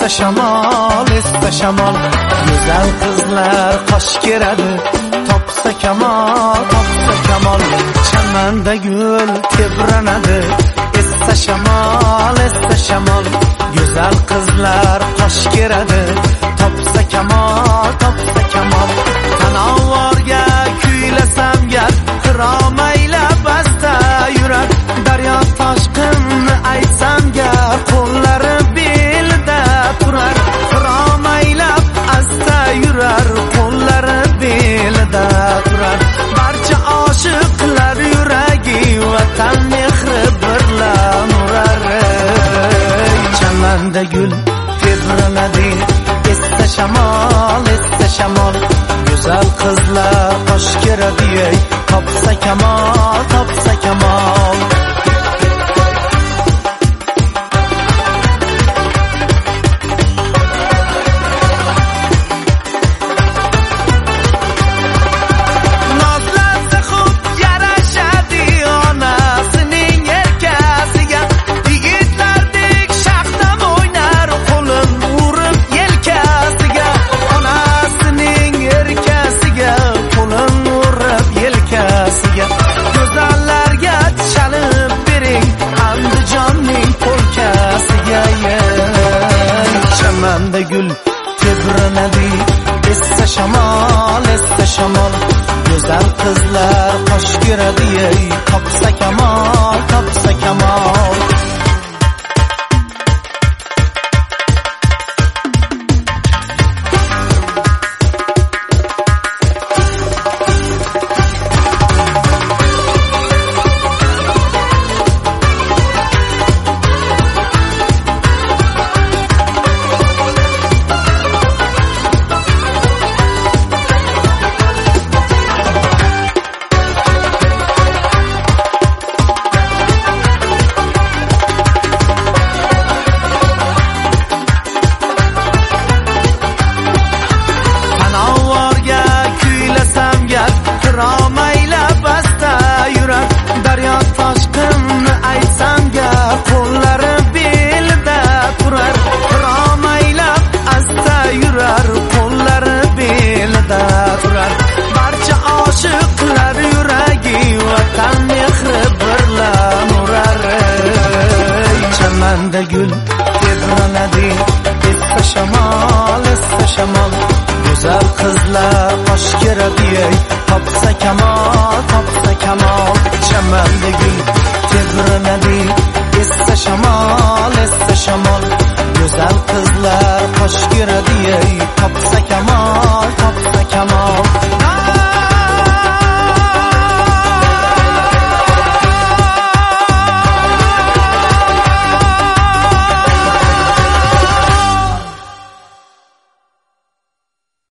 esda shamol, go'zal qizlar qosh keradi, topsa kamol, chamanda gul tebranadi, esda shamol, go'zal qizlar qosh keradi, topsa kamol, tanovorga kuylasam gar, qiromaylab asta yurar, daryo toshqinni aytsam gar, qo'llari belida turar, qiromaylab asta yurar, qo'llari belida turar, barcha oshiqlar yuragi vatan mehri birlan urar. Chamanda gul tebranadi, esda shamol, go'zal qizlar qosh keradi, topsa kamol. Go'zallarga chalib bering Andijonning polkasiga. Chamanda gul tebranadi, esda shamol, go'zal qizlar qosh keradi, topsa kamol. Qiromaylab asta yurar, daryo toshqinni aytsam gar, qo'llari belida turar, qiromaylab asta yurar, qo'llari belida turar, barcha oshiqlar yuragi vatan mehri birlan urar. Chamanda gul tebranadi, esda shamol, go'zal qizlar qosh keradi, topsa kamol. Chamanda gul tebranadi, esda shamol, go'zal qizlar qosh keradi, topsa